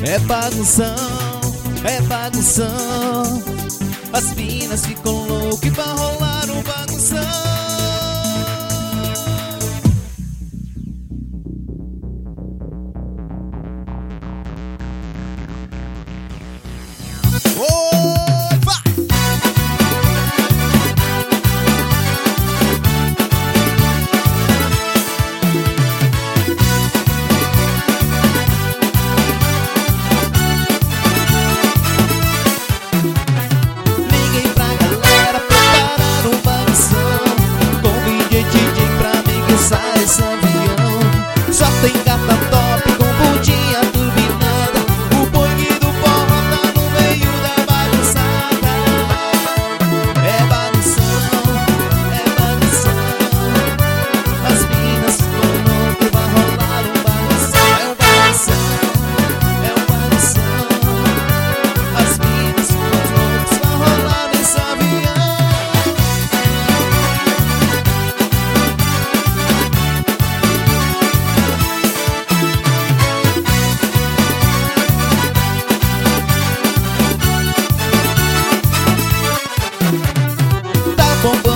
É bagunção, é bagunção. As minas ficam loucas pra rolar um bagunção. Opa! Liguei pra galera preparar um bagunção. Convidei DJ pra mixar esse avião. Só tem gata top com bundinha turbinada. O boi do forró tá no meio da bagunçada. É bagunção, é bagunção. As minas ficam loucas, vai rolar um bagunção. É um bagunção, é um bagunção. As minas ficam loucas, vai rolar nesse avião. Tá bombando